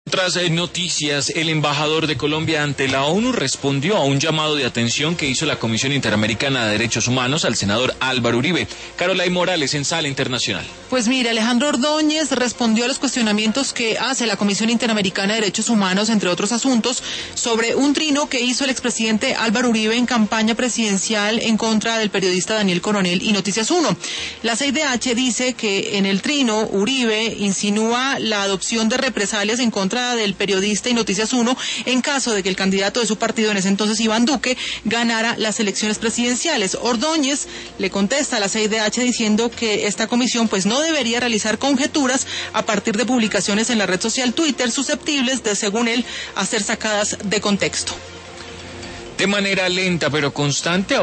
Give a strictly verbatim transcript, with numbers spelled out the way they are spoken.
Tras noticias, el embajador de Colombia ante la ONU respondió a un llamado de atención que hizo la Comisión Interamericana de Derechos Humanos al senador Álvaro Uribe. Carolina Morales en Sala Internacional. Pues mire, Alejandro Ordóñez respondió a los cuestionamientos que hace la Comisión Interamericana de Derechos Humanos, entre otros asuntos, sobre un trino que hizo el expresidente Álvaro Uribe en campaña presidencial en contra del periodista Daniel Coronel y Noticias uno. La C I D H dice que en el trino Uribe insinúa la adopción de represalias en contra del periodista y Noticias uno en caso de que el candidato de su partido, en ese entonces Iván Duque, ganara las elecciones presidenciales. Ordóñez le contesta a la C I D H diciendo que esta comisión pues no debería realizar conjeturas a partir de publicaciones en la red social Twitter susceptibles de, según él, a ser sacadas de contexto. De manera lenta pero constante